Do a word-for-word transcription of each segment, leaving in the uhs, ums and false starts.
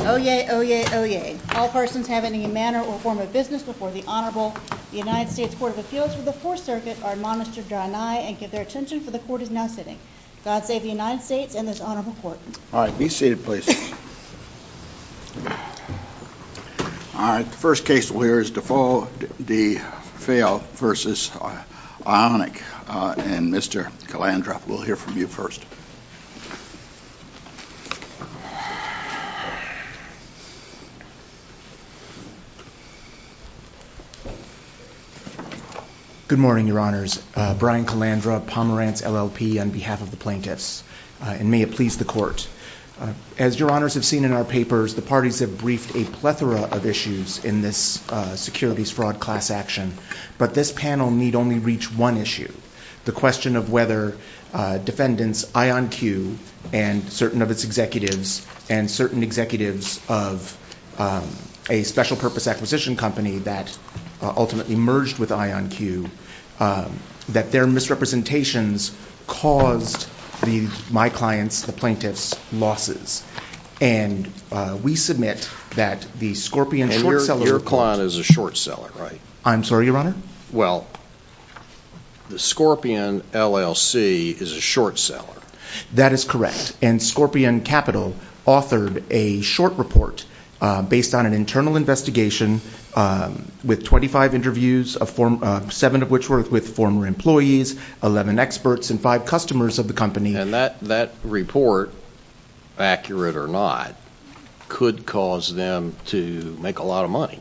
Oyez, oyez, oyez. All persons having any manner or form of business before the Honorable the United States Court of Appeals for the Fourth Circuit are admonished to draw nigh and give their attention, for the court is now sitting. God save the United States and this honorable court. All right, be seated, please. All right, the first case we'll hear is Defoe de Fail versus uh, Ionic, uh, and Mister Calandra. We'll hear from you first. Good morning, Your Honors. Uh, Brian Calandra, Pomerantz L L P, on behalf of the plaintiffs, uh, and may it please the court. Uh, as Your Honors have seen in our papers, the parties have briefed a plethora of issues in this uh, securities fraud class action, but this panel need only reach one issue, the question of whether uh, defendants IonQ and certain of its executives and certain executives of um, a special purpose acquisition company that Uh, ultimately merged with IonQ, um, that their misrepresentations caused the my clients, the plaintiffs, losses. And uh, we submit that the Scorpion and short your, seller your report, client is a short seller, right? I'm sorry, Your Honor? Well, the Scorpion L L C is a short seller. That is correct. And Scorpion Capital authored a short report Uh, based on an internal investigation um, with twenty-five interviews, of form, uh, seven of which were with former employees, eleven experts, and five customers of the company. And that, that report, accurate or not, could cause them to make a lot of money.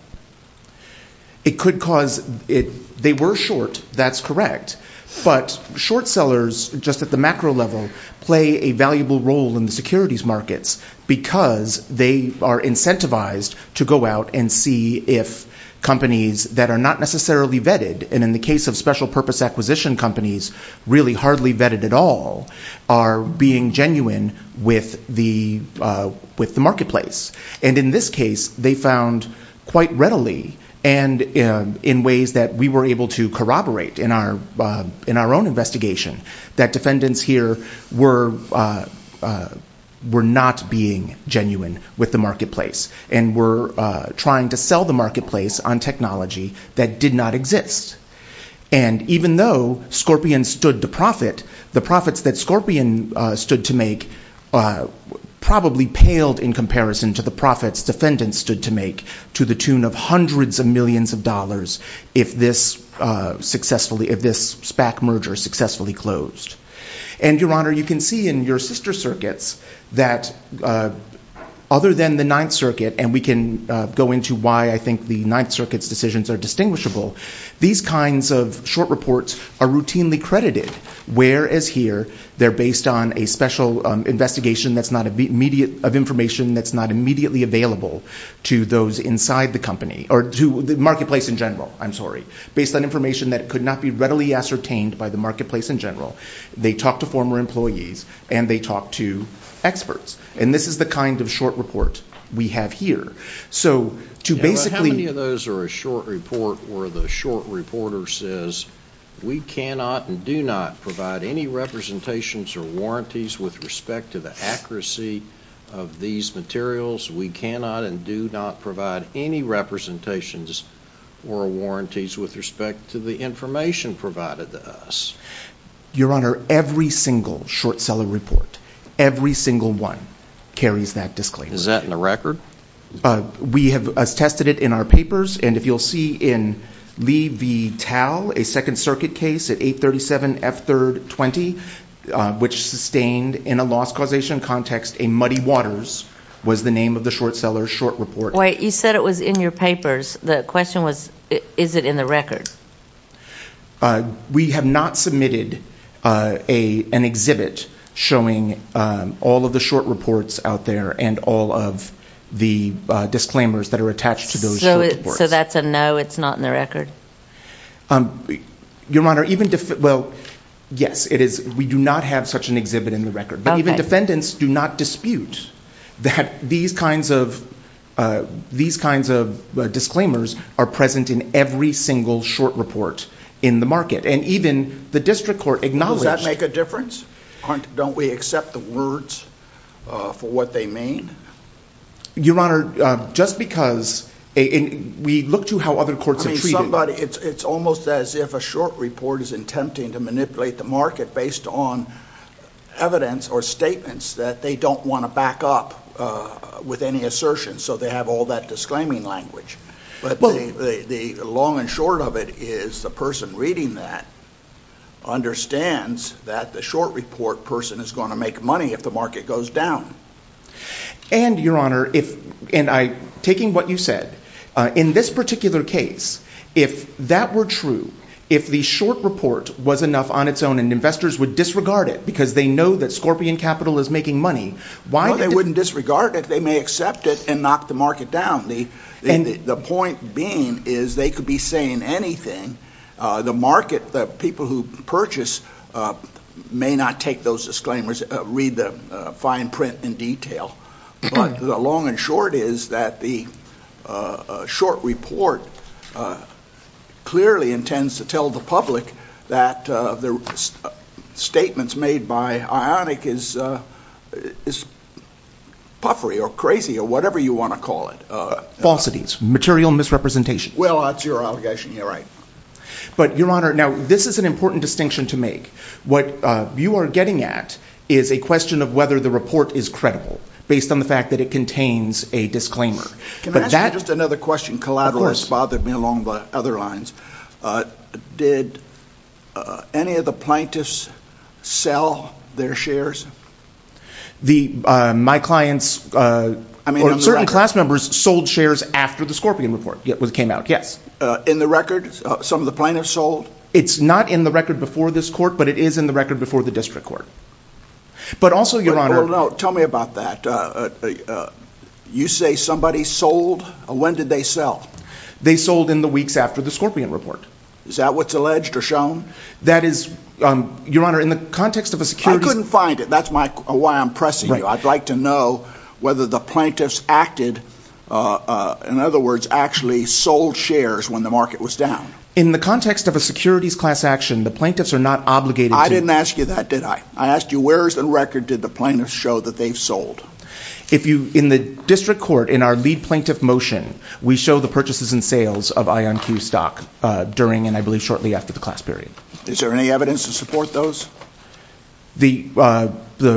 It could cause it. They were short, that's correct. But short sellers, just at the macro level, play a valuable role in the securities markets because they are incentivized to go out and see if companies that are not necessarily vetted, and in the case of special purpose acquisition companies, really hardly vetted at all, are being genuine with the uh, with the marketplace. And in this case, they found quite readily, and uh, in ways that we were able to corroborate in our uh, in our own investigation, that defendants here were uh, uh, were not being genuine with the marketplace and were uh, trying to sell the marketplace on technology that did not exist. And even though Scorpion stood to profit, the profits that Scorpion uh, stood to make uh, probably paled in comparison to the profits defendants stood to make, to the tune of hundreds of millions of dollars if this uh, successfully, if this SPAC merger successfully closed. And Your Honor, you can see in your sister circuits that uh, other than the Ninth Circuit, and we can uh, go into why I think the Ninth Circuit's decisions are distinguishable, these kinds of short reports are routinely credited, whereas here they're based on a special um, investigation that's not immediate, of information that's not immediately available to those inside the company, or to the marketplace in general, I'm sorry, based on information that could not be readily ascertained by the marketplace in general. They talk to former employees, and they talk to experts. And this is the kind of short report we have here. So to yeah, basically... How many of those are a short report where the short reporter says, we cannot and do not provide any representations or warranties with respect to the accuracy of these materials. We cannot and do not provide any representations or warranties with respect to the information provided to us? Your Honor, every single short seller report, every single one, carries that disclaimer. Is that in the record? Uh, we have uh, tested it in our papers, and if you'll see in Lee v. Tal, a Second Circuit case at eight thirty-seven F third twenty, uh, which sustained in a loss causation context, a Muddy Waters was the name of the short seller's short report. Wait, you said it was in your papers. The question was, is it in the record? Uh, we have not submitted uh, a an exhibit showing um, all of the short reports out there and all of the uh, disclaimers that are attached to those so short it, reports. So that's a no, it's not in the record? Um, Your Honor, even, def- well, yes, it is. We do not have such an exhibit in the record. But okay. Even defendants do not dispute that these kinds of uh, these kinds of uh, disclaimers are present in every single short report in the market. And even the district court acknowledged... Does that make a difference? Aren't, don't we accept the words uh, for what they mean? Your Honor, uh, just because a, and we look to how other courts I mean, have treated. somebody, it's, it's almost as if a short report is attempting to manipulate the market based on evidence or statements that they don't want to back up uh, with any assertion, so they have all that disclaiming language. But Well- the, the, the long and short of it is the person reading that understands that the short report person is going to make money if the market goes down. And, Your Honor, if, and I, taking what you said, uh, in this particular case, if that were true, if the short report was enough on its own and investors would disregard it because they know that Scorpion Capital is making money, why No, did they the- wouldn't disregard it. They may accept it and knock the market down. The, the, And- the, the point being is they could be saying anything. Uh, the market, the people who purchase uh, may not take those disclaimers, uh, read the uh, fine print in detail. But the long and short is that the uh, uh, short report uh, clearly intends to tell the public that uh, the st- statements made by Ionic is uh, is puffery or crazy or whatever you want to call it. Uh, falsities, material misrepresentation. well, that's your allegation. You're right. But, Your Honor, now this is an important distinction to make. What uh, you are getting at is a question of whether the report is credible, based on the fact that it contains a disclaimer. Can but I ask that, you just another question? Collateral Of course. has bothered me along the other lines. Uh, did uh, any of the plaintiffs sell their shares? the uh, my clients uh, I mean, or on the certain record. class members sold shares after the Scorpion report yeah, was came out. Yes, Uh, in the record, uh, some of the plaintiffs sold? it's not in the record before this court, but it is in the record before the district court. But also, Your Well, Honor, well, no, tell me about that. Uh, uh, uh, you say somebody sold. Uh, when did they sell? they sold in the weeks after the Scorpion report. Is that what's alleged or shown? That is, um, Your Honor, in the context of a I securities. couldn't find it. That's my uh, why I'm pressing Right. you. I'd like to know whether the plaintiffs acted, uh, uh, in other words, actually sold shares when the market was down. In the context of a securities class action, the plaintiffs are not obligated I to. didn't ask you that, did I? I asked you where's the record did the plaintiffs show that they've sold? If you, in the district court, in our lead plaintiff motion, we show the purchases and sales of IonQ stock uh, during and I believe shortly after the class period. Is there any evidence to support those? The uh, the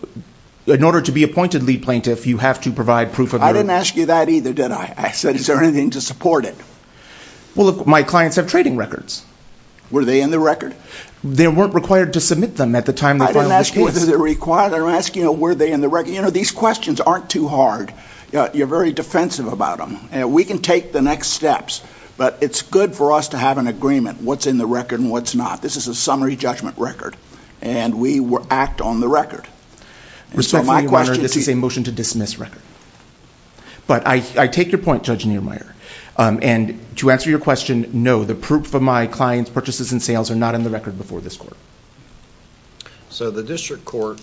in order to be appointed lead plaintiff, you have to provide proof of. I your, didn't ask you that either, did I? I said, is there anything to support it? Well, if my clients have trading records. Were they in the record? They weren't required to submit them at the time they I filed didn't the ask you whether case. they're required. I'm asking you, were they in the record? You know, these questions aren't too hard. Uh, You're very defensive about them. Uh, we can take the next steps, but it's good for us to have an agreement what's in the record and what's not. This is a summary judgment record, and we will act on the record. And so Respectfully, my Your question Honor, this to is a motion to dismiss record. But I, I take your point, Judge Niermeyer. Um, and to answer your question, no, the proof of my client's purchases and sales are not in the record before this court. So the district court,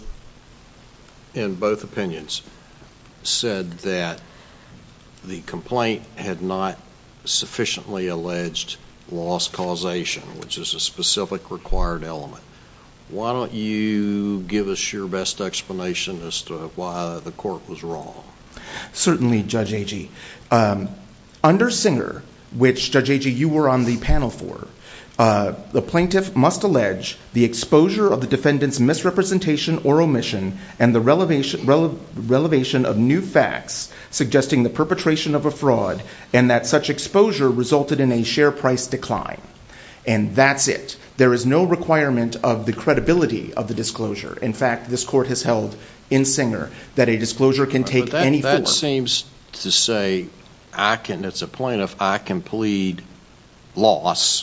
in both opinions, said that the complaint had not sufficiently alleged loss causation, which is a specific required element. Why don't you give us your best explanation as to why the court was wrong? Certainly, Judge Agee. Um, under Singer, which, Judge Agee, you were on the panel for, uh, the plaintiff must allege the exposure of the defendant's misrepresentation or omission and the relevation, rele- relevation of new facts suggesting the perpetration of a fraud and that such exposure resulted in a share price decline. And that's it. There is no requirement of the credibility of the disclosure. In fact, this court has held in Singer that a disclosure can take But that, any that form. seems to say, I can, as a plaintiff, I can plead loss,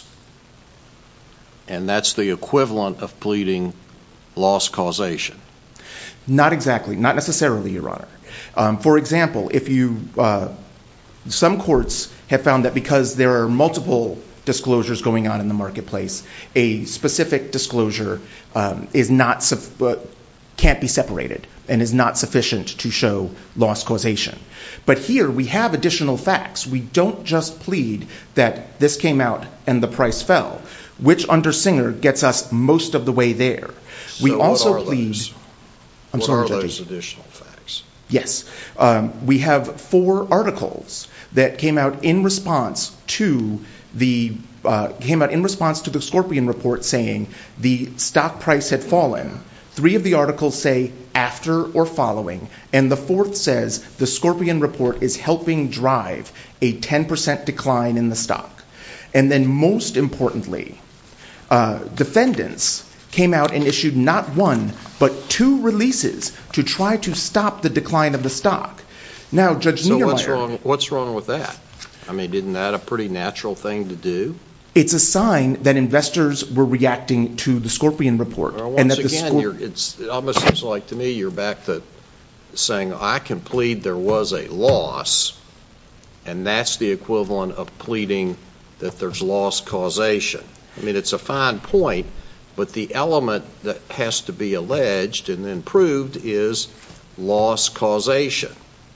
and that's the equivalent of pleading loss causation. Not exactly, not necessarily, Your Honor. Um, for example, if you, uh, some courts have found that because there are multiple disclosures going on in the marketplace, a specific disclosure um, is not suf- uh, can't be separated and is not sufficient to show loss causation. But here we have additional facts. We don't just plead that this came out and the price fell, which under Singer gets us most of the way there. We So what also are pleed. those? I'm what sorry, are Judge. those additional facts? Yes. Um, we have four articles that came out in response to the uh, came out in response to the Scorpion report saying the stock price had fallen. Three of the articles say after or following, and the fourth says the Scorpion report is helping drive a ten percent decline in the stock. And then most importantly, uh, defendants came out and issued not one, but two releases to try to stop the decline of the stock. Now, Judge So Niedermeyer... what's wrong, what's wrong with that? I mean, isn't that a pretty natural thing to do? It's a sign that investors were reacting to the Scorpion report. Well, and once that the again, Scorp- you're, it's, it almost seems like to me you're back to saying, I can plead there was a loss, and that's the equivalent of pleading that there's loss causation. I mean, it's a fine point, but the element that has to be alleged and then proved is loss causation.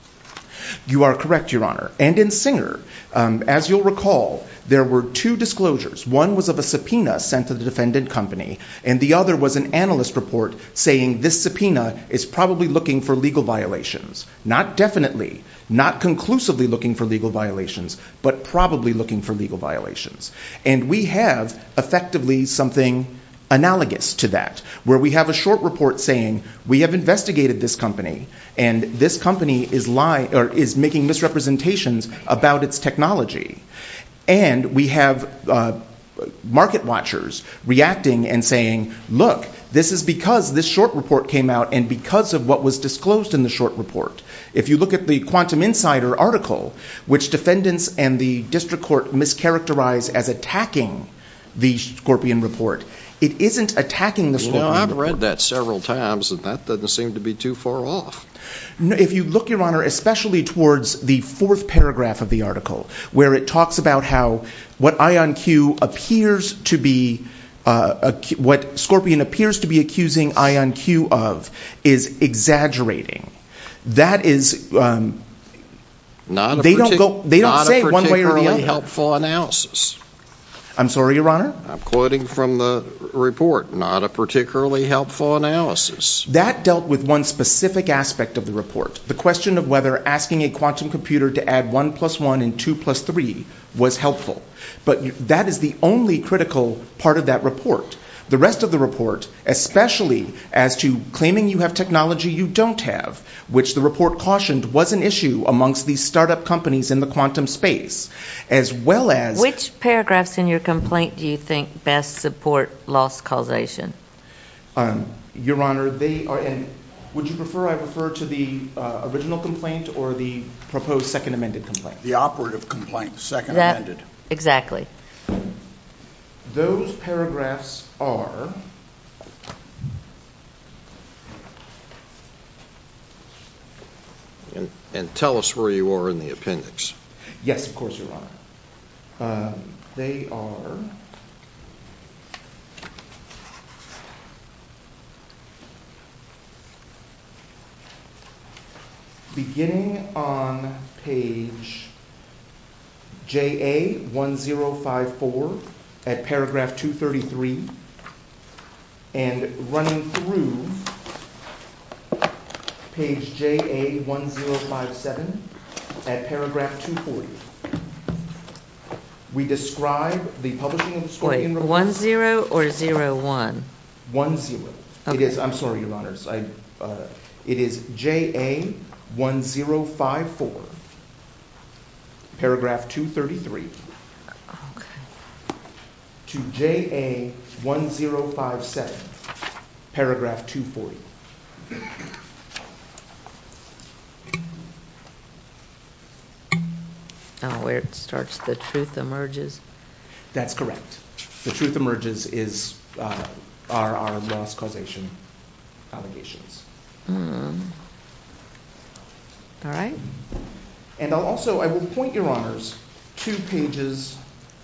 You are correct, Your Honor. And in Singer, um, as you'll recall, there were two disclosures. One was of a subpoena sent to the defendant company, and the other was an analyst report saying this subpoena is probably looking for legal violations. Not definitely, not conclusively looking for legal violations, but probably looking for legal violations. And we have effectively something analogous to that, where we have a short report saying we have investigated this company and this company is lying or is making misrepresentations about its technology. And we have uh, market watchers reacting and saying, look, this is because this short report came out and because of what was disclosed in the short report. If you look at the Quantum Insider article, which defendants and the district court mischaracterize as attacking the Scorpion report, it isn't attacking the Scorpion report. You know, I've read that several times, and that doesn't seem to be too far off. No, if you look, Your Honor, especially towards the fourth paragraph of the article, where it talks about how what IonQ appears to be, uh, acu- what Scorpion appears to be accusing IonQ of is exaggerating. That is, um, Not a they don't partic- go, they don't not say a one way or the particularly other. helpful analysis. I'm sorry, Your Honor? I'm quoting from the report, not a particularly helpful analysis. That dealt with one specific aspect of the report, the question of whether asking a quantum computer to add one plus one and two plus three was helpful. But that is the only critical part of that report. The rest of the report, especially as to claiming you have technology you don't have, which the report cautioned was an issue amongst these startup companies in the quantum space, as well as... Which paragraphs in your complaint do you think best support loss causation? Um, Your Honor, they are... And would you prefer I refer to the uh, original complaint or the proposed second amended complaint? The operative complaint, second That- amended. Exactly. Those paragraphs are... And, and tell us where you are in the appendix. Yes, of course, Your Honor. Um, they are... beginning on page J A one zero five four at paragraph two thirty-three and running through page J A one zero five seven at paragraph two forty. We describe the publishing of the Scorpion Wait, report. one zero or zero one? One zero. It Okay. is, I'm sorry, Your Honors. I, uh, it is J A one zero five four, paragraph two thirty-three, Okay. to J A one zero five seven, paragraph two forty. Oh, where it starts, the truth emerges. That's correct. The truth emerges is uh, our, our loss causation allegations. Hmm. All right. And I'll also, I will point, Your Honors, to pages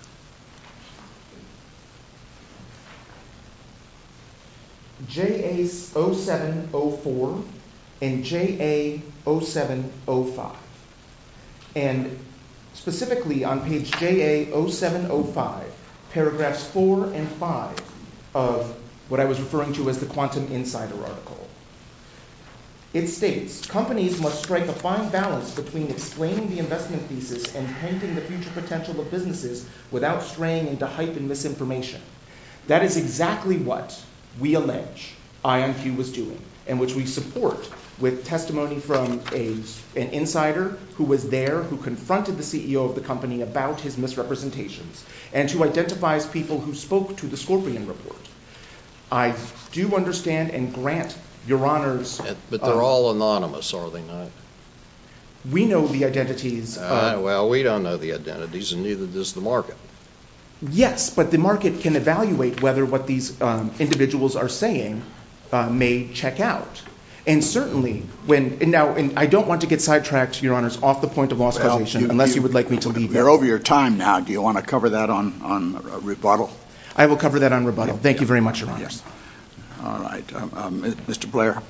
J A zero seven zero four and J A zero seven zero five. And specifically on page J A zero seven zero five, paragraphs four and five of what I was referring to as the Quantum Insider article. It states, companies must strike a fine balance between explaining the investment thesis and painting the future potential of businesses without straying into hype and misinformation. That is exactly what we allege IonQ was doing, and which we support with testimony from a, an insider who was there, who confronted the C E O of the company about his misrepresentations, and who identifies people who spoke to the Scorpion report. I do understand and grant Your Honor's... But they're um, all anonymous, are they not? We know the identities. Uh, of, well, we don't know the identities, and neither does the market. Yes, but the market can evaluate whether what these um, individuals are saying uh, may check out. And certainly, when and now, and I don't want to get sidetracked, Your Honors, off the point of loss Well, causation, you- unless you, you- would like me to leave. You're that. over your time now. Do you want to cover that on, on uh, rebuttal? I will cover that on rebuttal. Thank you very much, Your Honors. All right. Um, um, Mister Blair.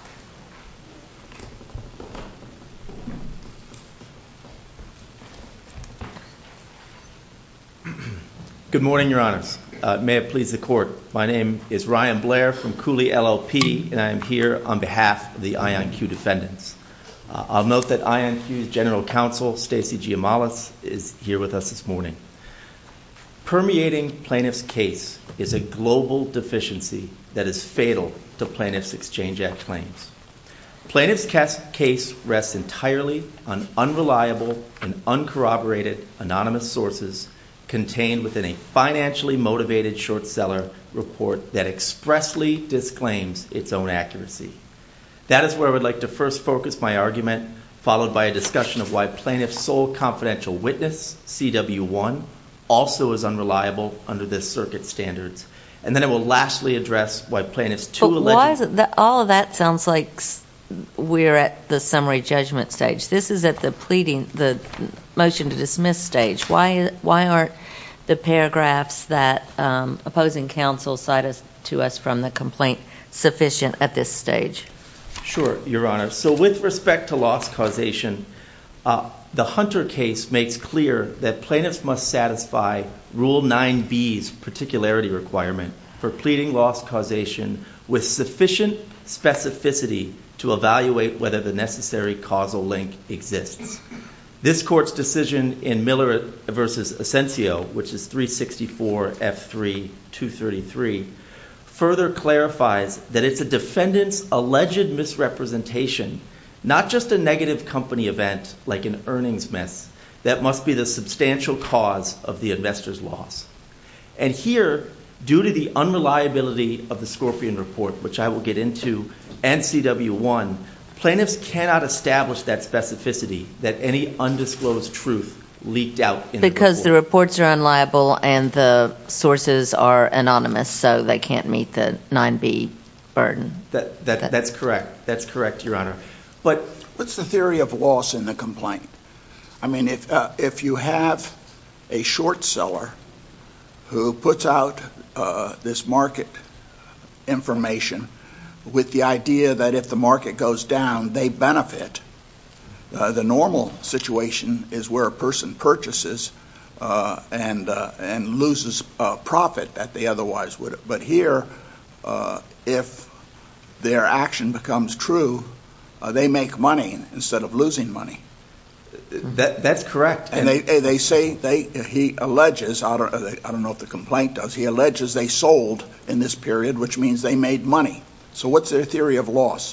Good morning, Your Honors. Uh, may it please the Court. My name is Ryan Blair from Cooley L L P, and I am here on behalf of the IonQ defendants. Uh, I'll note that IonQ's General Counsel, Stacy Giamalis, is here with us this morning. Permeating plaintiff's case is a global deficiency that is fatal to Plaintiffs' Exchange Act claims. Plaintiff's case rests entirely on unreliable and uncorroborated anonymous sources contained within a financially motivated short seller report that expressly disclaims its own accuracy. That is where I would like to first focus my argument, followed by a discussion of why plaintiff's sole confidential witness, C W one, also is unreliable under this circuit standards. And then I will lastly address why plaintiff's two But alleged... why is it that all of that sounds like s- we're at the summary judgment stage? This is at the pleading, the motion to dismiss stage. Why why aren't the paragraphs that um, opposing counsel cite us, to us from the complaint sufficient at this stage? Sure, Your Honor. So with respect to loss causation, uh, the Hunter case makes clear that plaintiffs must satisfy Rule nine B's particularity requirement for pleading loss causation with sufficient specificity to evaluate whether the necessary causal link exists. This court's decision in Miller versus Asensio, which is three sixty-four F three two thirty-three, further clarifies that it's a defendant's alleged misrepresentation, not just a negative company event like an earnings miss, that must be the substantial cause of the investor's loss. And here, due to the unreliability of the Scorpion report, which I will get into, and C W one, plaintiffs cannot establish that specificity, that any undisclosed truth leaked out in Because the the report. reports are unliable and the sources are anonymous, so they can't meet the nine B burden. That, that, that's correct. That's correct, Your Honor. But What's the theory of loss in the complaint? I mean, if uh, if you have a short seller who puts out uh, this market information with the idea that if the market goes down, they benefit, uh, the normal situation is where a person purchases uh, and uh, and loses uh, profit that they otherwise would. But here, uh, if their action becomes true, uh, they make money instead of losing money. that, that's correct. And they they say they he alleges I don't I don't know if the complaint does he alleges they sold in this period, which means they made money. So what's their theory of loss?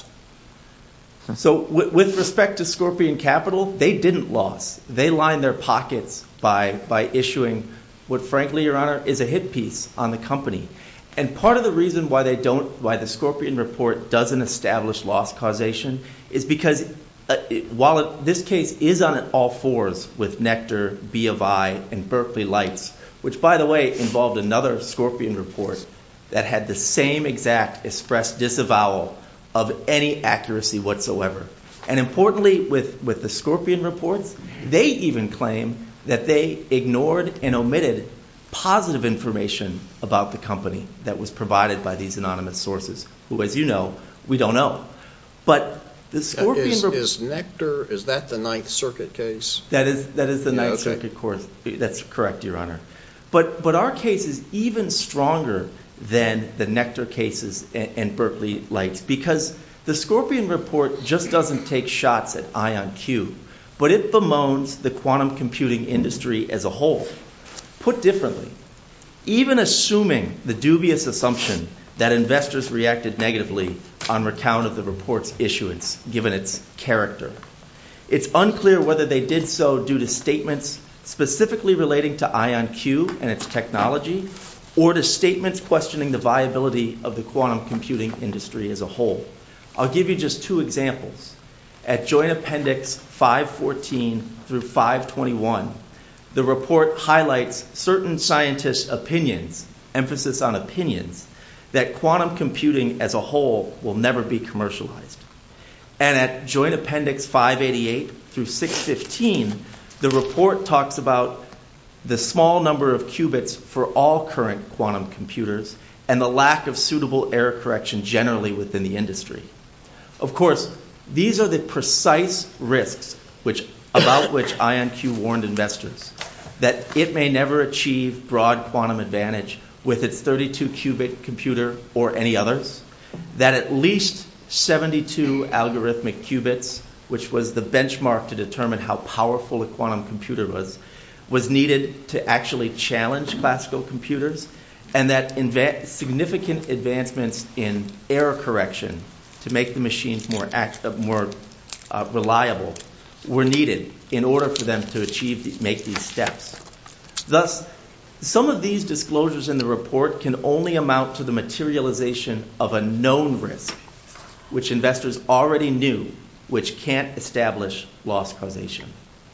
So w- with respect to Scorpion Capital, they didn't loss. They lined their pockets by by issuing what, frankly, Your Honor, is a hit piece on the company. And part of the reason why they don't, why the Scorpion report doesn't establish loss causation is because uh, it, while it, this case is on all fours with Nectar, B of I, and Berkeley Lights, which, by the way, involved another Scorpion report that had the same exact express disavowal of any accuracy whatsoever. And importantly, with, with the Scorpion reports, they even claim that they ignored and omitted positive information about the company that was provided by these anonymous sources, who, as you know, we don't know. But the Scorpion Is, rep- is Nectar, is that the Ninth Circuit case? that is that is the Yeah, Ninth okay. Circuit court. That's correct, Your Honor. But but our case is even stronger than the Nectar cases and, and Berkeley Lights, because the Scorpion report just doesn't take shots at IonQ, but it bemoans the quantum computing industry as a whole. Put differently, even assuming the dubious assumption that investors reacted negatively on account of the report's issuance, given its character, it's unclear whether they did so due to statements specifically relating to IonQ and its technology, or to statements questioning the viability of the quantum computing industry as a whole. I'll give you just two examples. At Joint Appendix five fourteen through five twenty-one, the report highlights certain scientists' opinions, emphasis on opinions, that quantum computing as a whole will never be commercialized. And at Joint Appendix five eighty-eight through six fifteen, the report talks about the small number of qubits for all current quantum computers and the lack of suitable error correction generally within the industry. Of course, these are the precise risks which, about which IonQ warned investors, that it may never achieve broad quantum advantage with its thirty-two qubit computer or any others, that at least seventy-two algorithmic qubits, which was the benchmark to determine how powerful a quantum computer was, was needed to actually challenge classical computers, and that inva- significant advancements in error correction to make the machines more, act, uh, more uh, reliable were needed in order for them to achieve the, make these steps. Thus, some of these disclosures in the report can only amount to the materialization of a known risk, which investors already knew, which can't establish loss causation.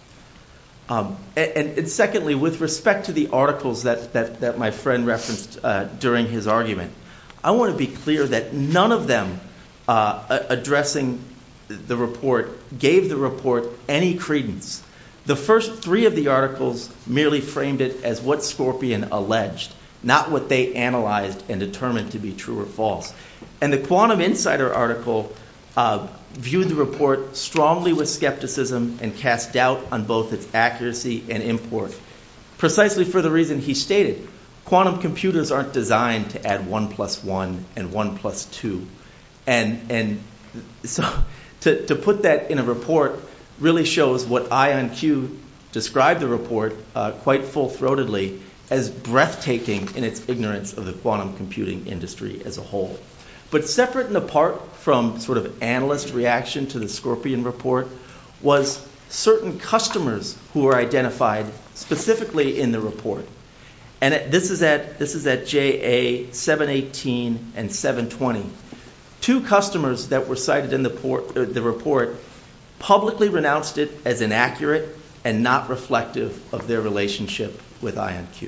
Um, and, and secondly, with respect to the articles that, that, that my friend referenced uh, during his argument, I want to be clear that none of them uh, addressing the report gave the report any credence. The first three of the articles merely framed it as what Scorpion alleged, not what they analyzed and determined to be true or false. And the Quantum Insider article uh, viewed the report strongly with skepticism and cast doubt on both its accuracy and import, precisely for the reason he stated. Quantum computers aren't designed to add one plus one and one plus two. And, and so to, to put that in a report really shows what IonQ described the report uh, quite full-throatedly as breathtaking in its ignorance of the quantum computing industry as a whole. But separate and apart from sort of analyst reaction to the Scorpion report was certain customers who were identified specifically in the report. And it, this is at this is at J A seven eighteen and seven twenty. Two customers that were cited in the, port, uh, the report publicly renounced it as inaccurate and not reflective of their relationship with IonQ.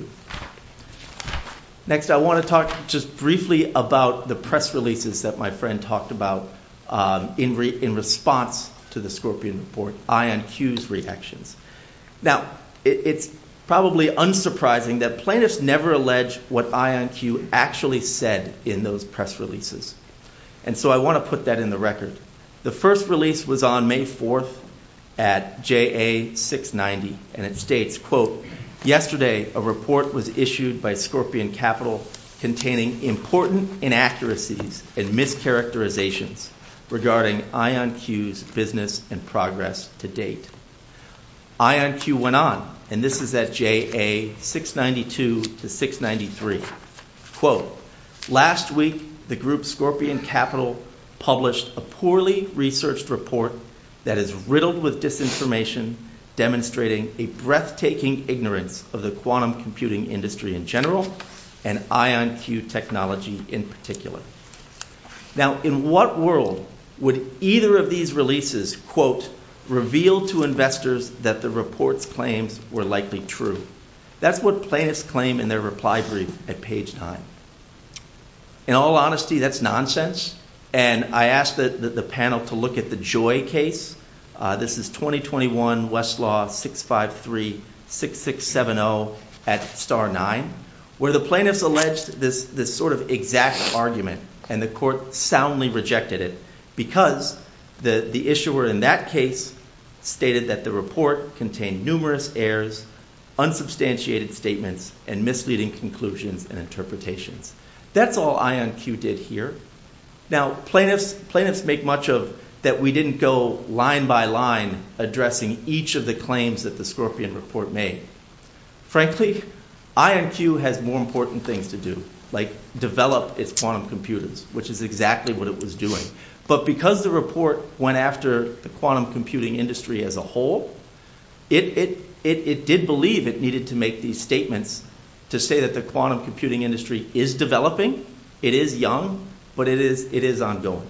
Next, I want to talk just briefly about the press releases that my friend talked about um, in, re- in response to the Scorpion report, IonQ's reactions. Now, it, it's probably unsurprising that plaintiffs never allege what IonQ actually said in those press releases. And so I want to put that in the record. The first release was on May fourth at J A six ninety, and it states, quote, "Yesterday, a report was issued by Scorpion Capital containing important inaccuracies and mischaracterizations regarding IonQ's business and progress to date." IonQ went on, and this is at J A six ninety-two to six ninety-three. Quote, "Last week, the group Scorpion Capital published a poorly researched report that is riddled with disinformation, demonstrating a breathtaking ignorance of the quantum computing industry in general and IonQ technology in particular." Now, in what world would either of these releases, quote, "reveal to investors that the report's claims were likely true"? That's what plaintiffs claim in their reply brief at page nine. In all honesty, that's nonsense. And I asked the, the, the panel to look at the Joy case. Uh, this is twenty twenty-one Westlaw six five three six six seven zero at star nine, where the plaintiffs alleged this, this sort of exact argument, and the court soundly rejected it because the, the issuer in that case stated that the report contained numerous errors, unsubstantiated statements, and misleading conclusions and interpretations. That's all IonQ did here. Now, plaintiffs, plaintiffs make much of that we didn't go line by line addressing each of the claims that the Scorpion report made. Frankly, I N Q has more important things to do, like develop its quantum computers, which is exactly what it was doing. But because the report went after the quantum computing industry as a whole, it, it, it, it did believe it needed to make these statements to say that the quantum computing industry is developing, it is young, but it is, it is ongoing.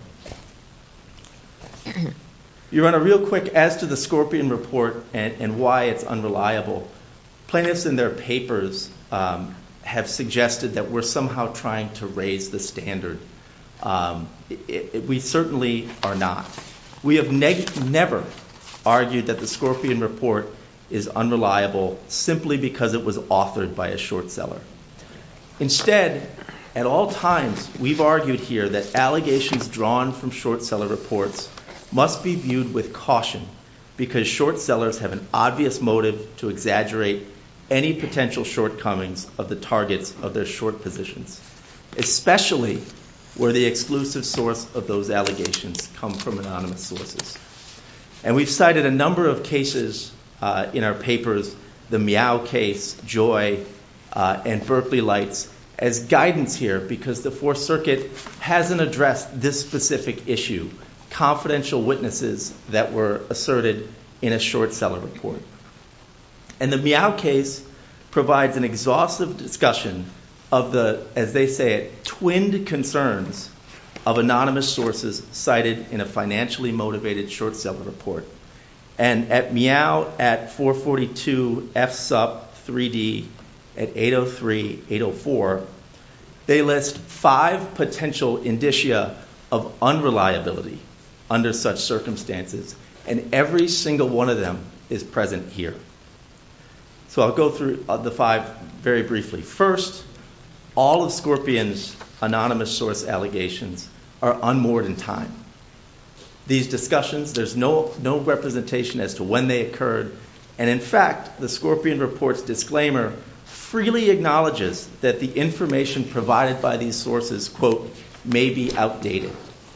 Your Honor, real quick, as to the Scorpion report and, and why it's unreliable, plaintiffs in their papers um, have suggested that we're somehow trying to raise the standard. Um, it, it, we certainly are not. We have neg- never argued that the Scorpion report is unreliable simply because it was authored by a short seller. Instead, at all times, we've argued here that allegations drawn from short seller reports must be viewed with caution because short sellers have an obvious motive to exaggerate any potential shortcomings of the targets of their short positions, especially where the exclusive source of those allegations come from anonymous sources. And we've cited a number of cases uh, in our papers, the Meow case, Joy, uh, and Berkeley Lights, as guidance here because the Fourth Circuit hasn't addressed this specific issue, confidential witnesses that were asserted in a short seller report. And the Meow case provides an exhaustive discussion of the, as they say it, twinned concerns of anonymous sources cited in a financially motivated short seller report. And at Meow at four forty-two F S U P three D at eight oh three, eight oh four, they list five potential indicia of unreliability under such circumstances, and every single one of them is present here. So I'll go through uh, the five very briefly. First, all of Scorpion's anonymous source allegations are unmoored in time. These discussions, there's no, no representation as to when they occurred, and in fact, the Scorpion report's disclaimer freely acknowledges that the information provided by these sources, quote, may be outdated.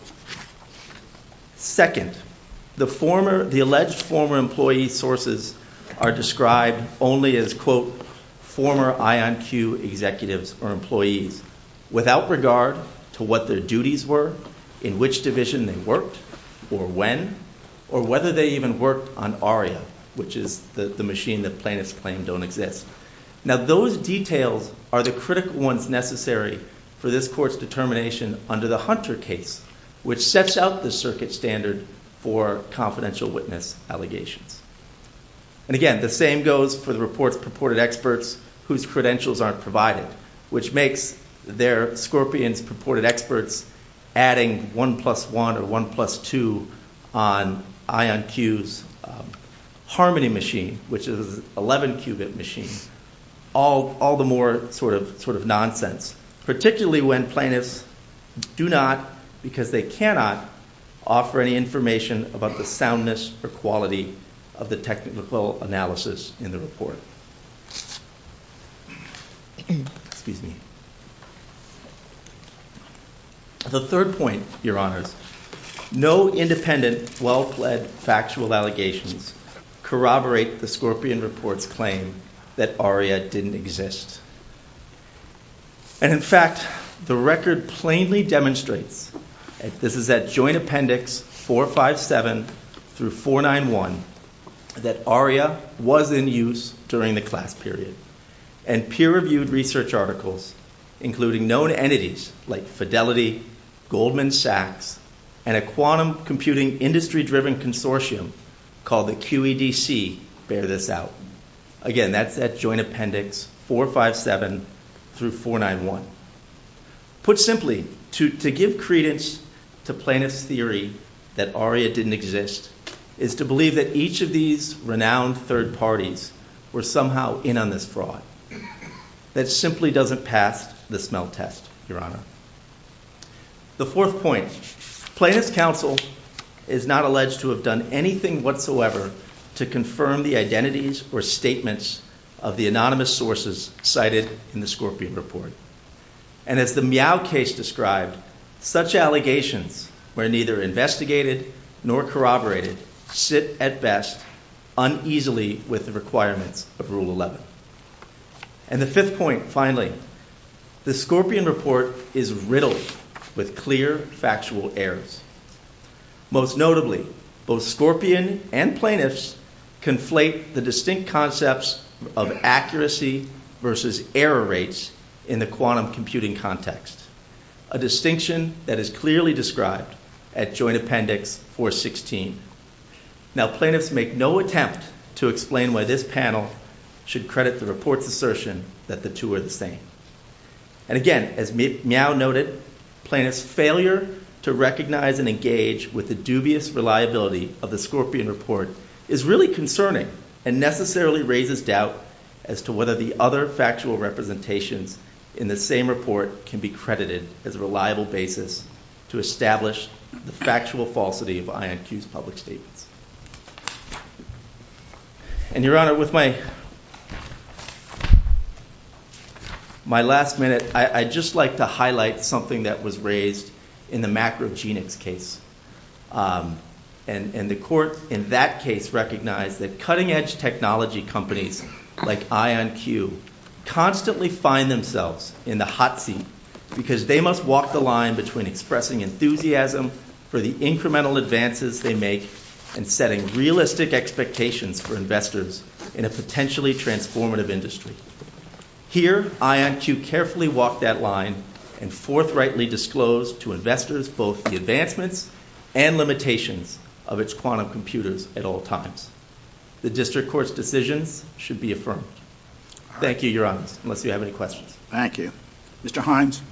Second, the former, the alleged former employee sources are described only as, quote, former I N Q executives or employees, without regard to what their duties were, in which division they worked, or when, or whether they even worked on ARIA, which is the, the machine that plaintiffs claim don't exist. Now, those details are the critical ones necessary for this court's determination under the Hunter case, which sets out the circuit standard for confidential witness allegations. And again, the same goes for the report's purported experts whose credentials aren't provided, which makes their Scorpion's purported experts adding one plus one or one plus two on I N Q's um, Harmony machine, which is an eleven qubit machine, all, all the more sort of, sort of nonsense, particularly when plaintiffs do not, because they cannot, offer any information about the soundness or quality of the technical analysis in the report. Excuse me. The third point, Your Honors, no independent, well-pled factual allegations corroborate the Scorpion report's claim that ARIA didn't exist. And in fact, the record plainly demonstrates, this is at Joint Appendix four fifty-seven through four ninety-one, that ARIA was in use during the class period. And peer-reviewed research articles, including known entities like Fidelity, Goldman Sachs, and a quantum computing industry-driven consortium called the Q E D C, bear this out. Again, that's at Joint Appendix four fifty-seven through four ninety-one. Put simply, to, to give credence to plaintiff's theory that ARIA didn't exist is to believe that each of these renowned third parties were somehow in on this fraud. That simply doesn't pass the smell test, Your Honor. The fourth point, plaintiff's counsel is not alleged to have done anything whatsoever to confirm the identities or statements of the anonymous sources cited in the Scorpion report. And as the Meow case described, Such allegations, where neither investigated nor corroborated, sit at best uneasily with the requirements of Rule eleven. And the fifth point, finally, the Scorpion report is riddled with clear factual errors. Most notably, both Scorpion and plaintiffs conflate the distinct concepts of accuracy versus error rates in the quantum computing context, a distinction that is clearly described at Joint Appendix four sixteen. Now, plaintiffs make no attempt to explain why this panel should credit the report's assertion that the two are the same. And again, as Miao noted, plaintiffs' failure to recognize and engage with the dubious reliability of the Scorpion report is really concerning and necessarily raises doubt as to whether the other factual representations in the same report can be credited as a reliable basis to establish the factual falsity of I N Q's public statements. And Your Honor, with my my last minute, I, I'd just like to highlight something that was raised in the Macrogenics case. Um, and, and the court in that case recognized that cutting-edge technology companies like I N Q constantly find themselves in the hot seat because they must walk the line between expressing enthusiasm for the incremental advances they make and setting realistic expectations for investors in a potentially transformative industry. Here, I N Q carefully walked that line and forthrightly disclosed to investors both the advancements and limitations of its quantum computers at all times. The district court's decisions should be affirmed. Thank you, Your Honor, unless you have any questions. Thank you. Mister Hines?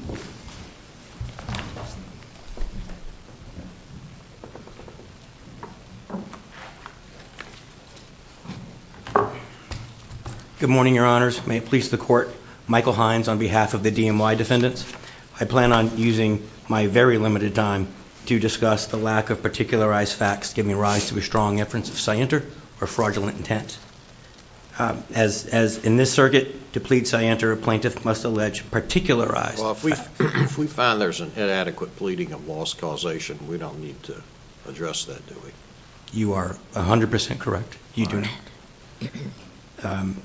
Good morning, Your Honors. May it please the Court, Michael Hines on behalf of the D M Y defendants. I plan on using my very limited time to discuss the lack of particularized facts giving rise to a strong inference of scienter or fraudulent intent. Um, as, as in this circuit, to plead scienter, a plaintiff must allege particularized Well, if we, facts. if we find there's an inadequate pleading of loss causation, we don't need to address that, do we? You are one hundred percent correct. You All do right. not. Um,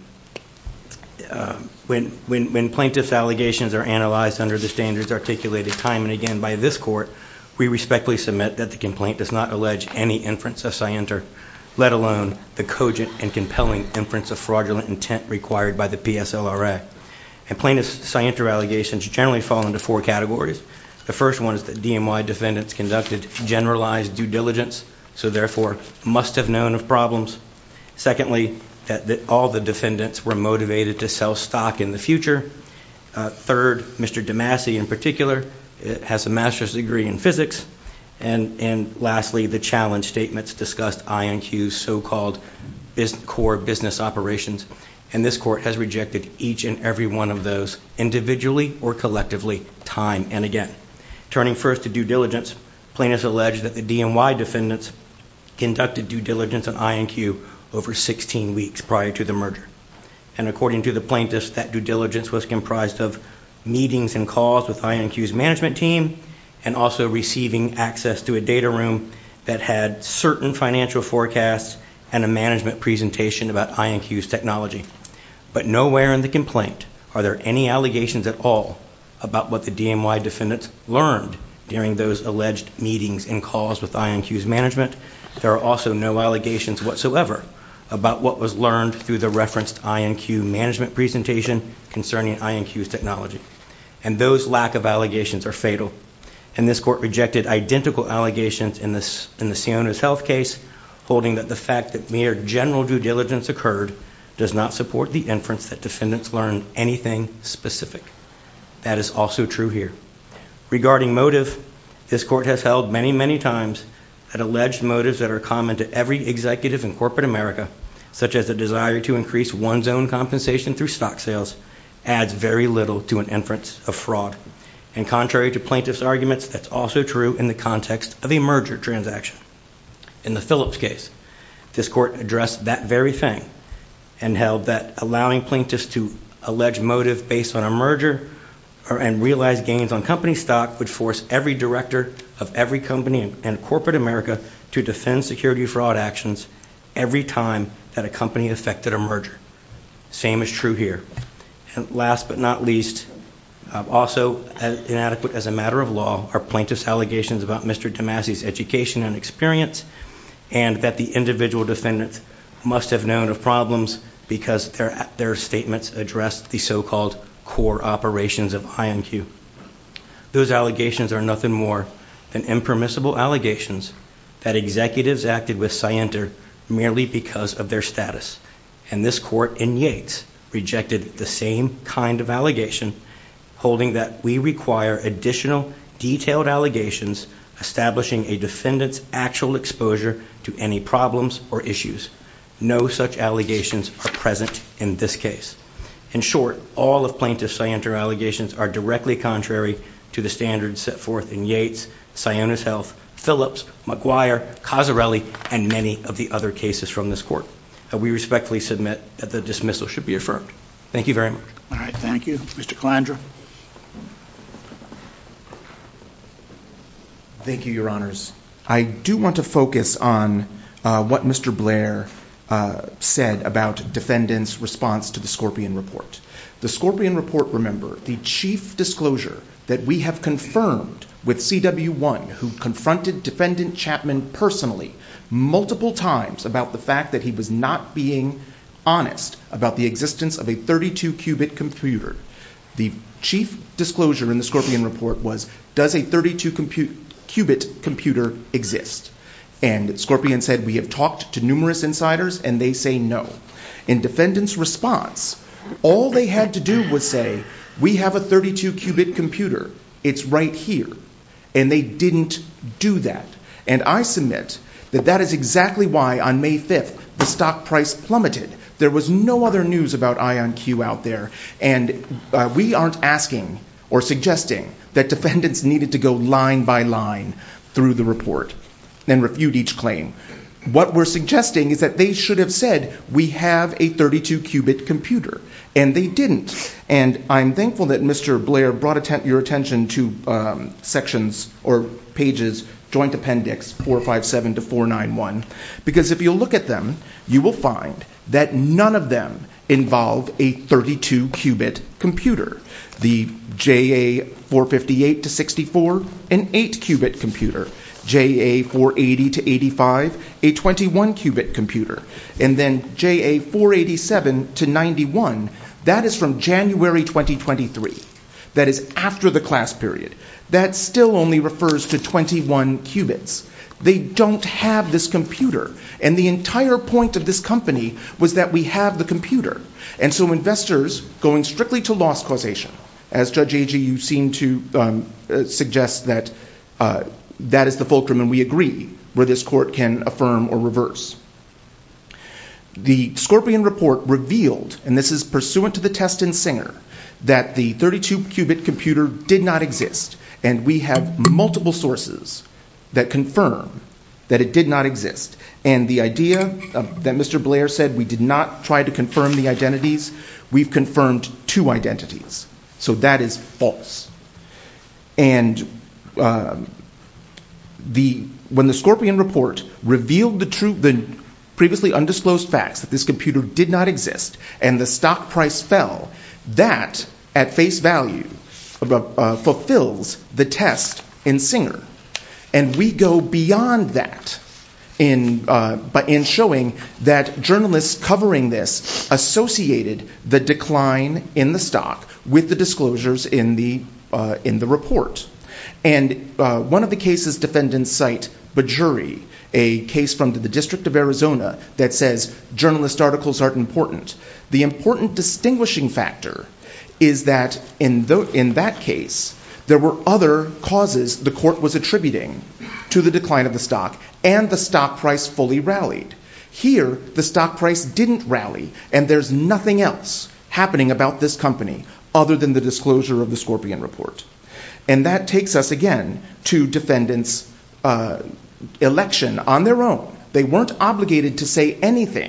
uh, when, when, when plaintiff's allegations are analyzed under the standards articulated time and again by this court, we respectfully submit that the complaint does not allege any inference of scienter, let alone the cogent and compelling inference of fraudulent intent required by the P S L R A. And plaintiff's scienter allegations generally fall into four categories. The first one is that D M Y defendants conducted generalized due diligence, so therefore must have known of problems. Secondly, that, that all the defendants were motivated to sell stock in the future. Uh, third, Mister DeMasi in particular has a master's degree in physics. And, and lastly, the challenge statements discussed I N Q's so-called biz- core business operations. And this court has rejected each and every one of those individually or collectively time and again. Turning first to due diligence, plaintiffs allege that the D M Y defendants conducted due diligence on I N Q over sixteen weeks prior to the merger. And according to the plaintiffs, that due diligence was comprised of meetings and calls with I N Q's management team and also receiving access to a data room that had certain financial forecasts and a management presentation about I N Q's technology. But nowhere in the complaint are there any allegations at all about what the D M Y defendants learned during those alleged meetings and calls with I N Q's management. There are also no allegations whatsoever about what was learned through the referenced I N Q management presentation concerning I N Q's technology. And those lack of allegations are fatal. And this court rejected identical allegations in, this, in the Sionis Health case, holding that the fact that mere general due diligence occurred does not support the inference that defendants learned anything specific. That is also true here. Regarding motive, this court has held many, many times that alleged motives that are common to every executive in corporate America, such as a desire to increase one's own compensation through stock sales, adds very little to an inference of fraud. And contrary to plaintiffs' arguments, that's also true in the context of a merger transaction. In the Phillips case, this court addressed that very thing and held that allowing plaintiffs to allege motive based on a merger or, and realized gains on company stock would force every director of every company in, in corporate America to defend security fraud actions every time that a company affected a merger. Same is true here. And last but not least, uh, also as inadequate as a matter of law are plaintiff's allegations about Mister DeMassi's education and experience, and that the individual defendants must have known of problems because their, their statements addressed the so-called core operations of I on Q. Those allegations are nothing more than impermissible allegations that executives acted with Scienter merely because of their status. And this court in Yates rejected the same kind of allegation, holding that we require additional detailed allegations establishing a defendant's actual exposure to any problems or issues. No such allegations are present in this case. In short, all of plaintiff Scienter allegations are directly contrary to the standards set forth in Yates, Sionis Health, Phillips, McGuire, Casarelli, and many of the other cases from this court. Uh, we respectfully submit that the dismissal should be affirmed. Thank you very much. All right, thank you. Mister Calandra. Thank you, Your Honors. I do want to focus on uh, what Mister Blair uh, said about defendants' response to the Scorpion Report. The Scorpion Report, remember, the chief disclosure that we have confirmed with C W one, who confronted Defendant Chapman personally multiple times about the fact that he was not being honest about the existence of a thirty-two qubit computer. The chief disclosure in the Scorpion Report was, does a thirty-two compu- qubit computer exist? And Scorpion said, we have talked to numerous insiders and they say no. In defendant's response, all they had to do was say, we have a thirty-two qubit computer. It's right here. And they didn't do that. And I submit that that is exactly why on May fifth, the stock price plummeted. There was no other news about I on Q out there. And uh, we aren't asking or suggesting that defendants needed to go line by line through the report and refute each claim. What we're suggesting is that they should have said, we have a thirty-two qubit computer. And they didn't. And I'm thankful that Mister Blair brought atten- your attention to um, sections or pages, Joint Appendix four fifty-seven to four ninety-one, because if you look at them, you will find that none of them involve a thirty-two qubit computer. The J A four fifty-eight to sixty-four, an eight qubit computer. J A four eighty to eighty-five, a twenty-one qubit computer. And then J A four eighty-seven to ninety-one, that is from January twenty twenty-three. That is after the class period. That still only refers to twenty-one qubits. They don't have this computer. And the entire point of this company was that we have the computer. And so investors, going strictly to loss causation, as Judge Agee, you seem to um, uh, suggest that uh, that is the fulcrum, and we agree, where this court can affirm or reverse. The Scorpion Report revealed, and this is pursuant to the test in Singer, that the thirty-two qubit computer did not exist. And we have multiple sources that confirm that it did not exist. And the idea uh, that Mister Blair said we did not try to confirm the identities, we've confirmed two identities. So that is false. And uh, the when the Scorpion Report revealed the true the previously undisclosed facts that this computer did not exist and the stock price fell, that at face value uh, uh, fulfills the test in Singer. And we go beyond that in uh, but in showing that journalists covering this associated the decline in the stock with the disclosures in the uh, in the report. And uh, one of the cases defendants cite, Bajuri, a case from the District of Arizona that says journalist articles aren't important. The important distinguishing factor is that in, the, in that case, there were other causes the court was attributing to the decline of the stock, and the stock price fully rallied. Here, the stock price didn't rally, and there's nothing else happening about this company other than the disclosure of the Scorpion Report. And that takes us again to defendants' uh, election on their own. They weren't obligated to say anything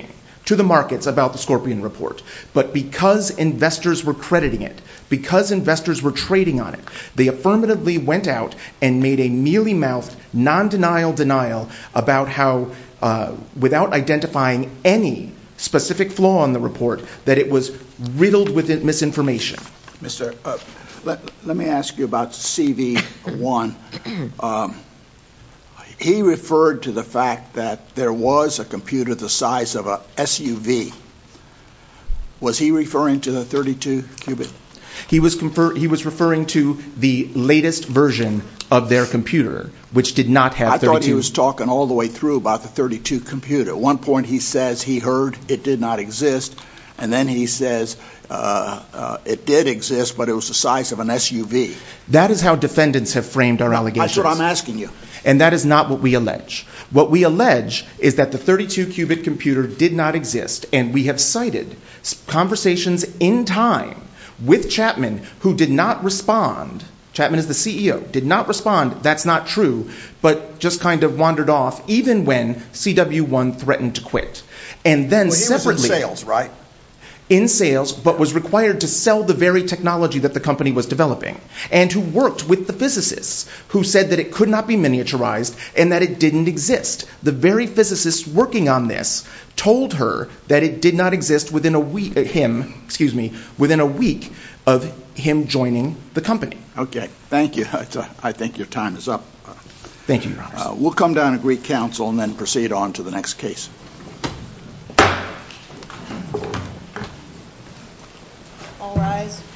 to the markets about the Scorpion report. But because investors were crediting it, because investors were trading on it, they affirmatively went out and made a mealy-mouthed, non-denial denial about how, uh, without identifying any specific flaw in the report, that it was riddled with misinformation. Mister Uh, let, let me ask you about C V one. Um, he referred to the fact that there was a computer the size of a S U V. Was he referring to the thirty-two qubit? He was confer- he was referring to the latest version of their computer, which did not have I thirty-two. thought he was talking all the way through about the thirty-two computer. At one point he says he heard it did not exist, and then he says uh, uh, it did exist, but it was the size of an S U V. That is how defendants have framed our allegations. That's what I'm asking you. And that is not what we allege. What we allege is that the thirty-two qubit computer did not exist, and we have cited conversations in time with Chapman, who did not respond. Chapman is the C E O, did not respond, that's not true, but just kind of wandered off, even when C W one threatened to quit. And then Well, he separately, was in sales, right? in sales, but was required to sell the very technology that the company was developing, and who worked with the physicists who said that it could not be miniaturized and that it didn't exist. The very physicists working on this told her that it did not exist within a week, uh, him, excuse me, within a week of him joining the company. Okay, thank you. I think your time is up. Thank you, Your Honor. Uh, we'll come down and greet counsel and then proceed on to the next case. All rise.